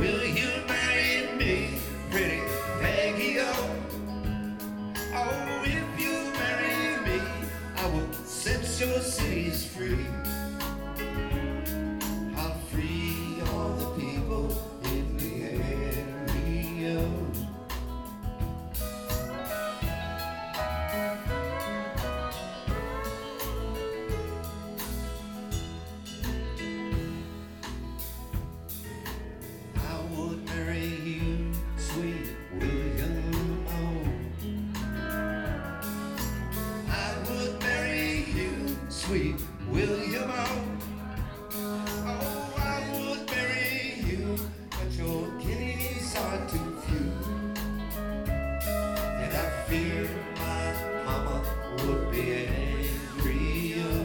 will you marry me, pretty Peggy? Oh, if you marry me, I will set your cities free. I'll free all the people in the area. I would marry you, sweet William O. I would marry you, sweet William O. Oh, I would marry you, but your guineas are too few, and I fear my mama would be angry. Oh.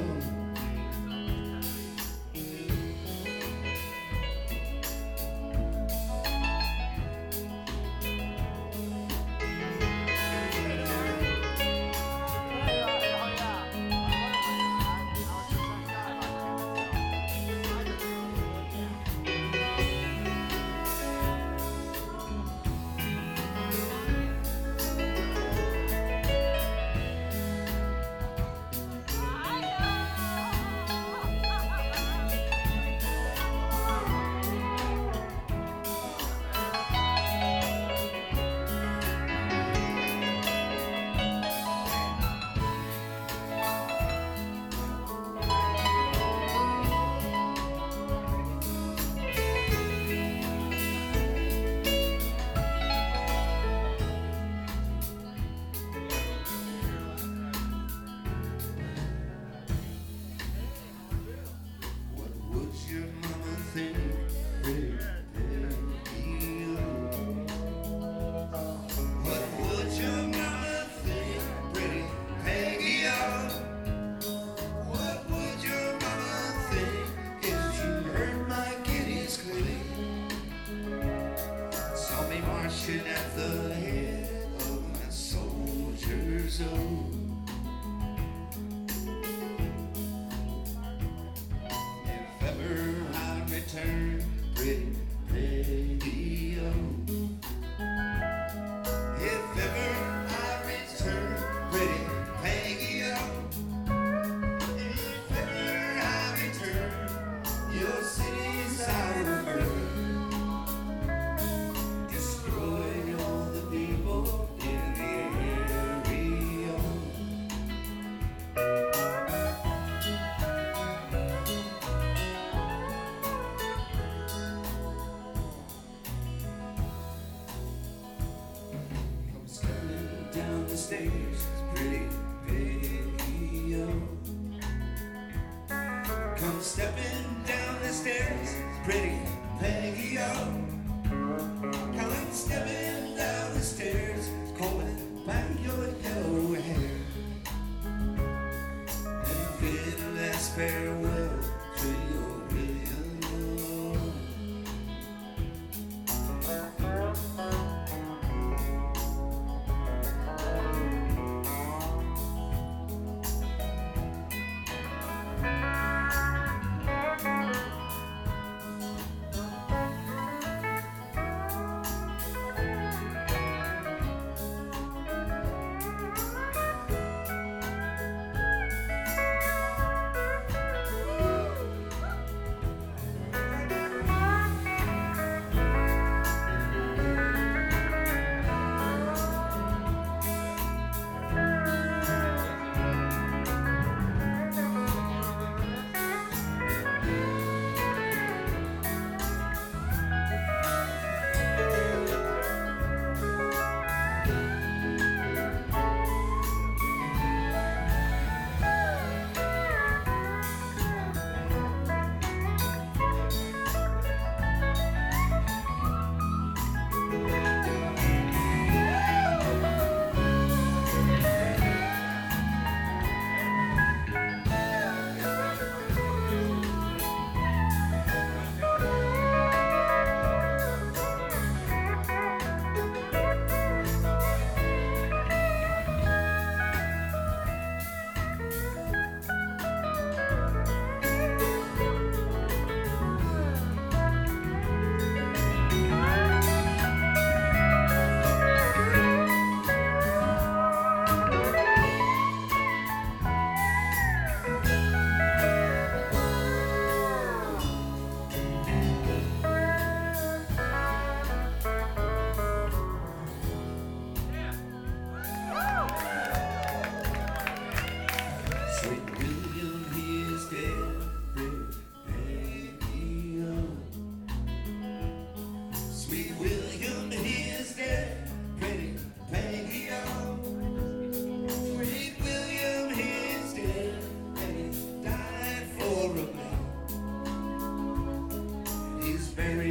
At the head of my soldiers, oh. If ever I return, pretty Peggy, oh. If ever I return, pretty Peggy, oh. If ever I return, your city's out of her. Down the stairs, pretty Peggy, oh. Come stepping down the stairs, pretty Peggy, oh. Come stepping down the stairs, combing back your yellow hair, and bid a last farewell to your William, oh. marry